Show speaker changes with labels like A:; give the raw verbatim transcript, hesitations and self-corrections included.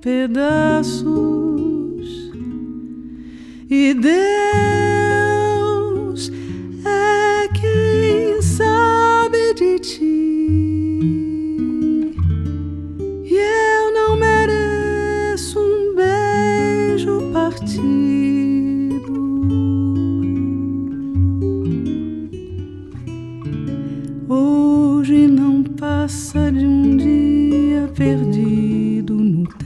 A: pedaços. E Deus é quem sabe de ti. E eu não mereço um beijo partido. Hoje não passa de um dia perdido.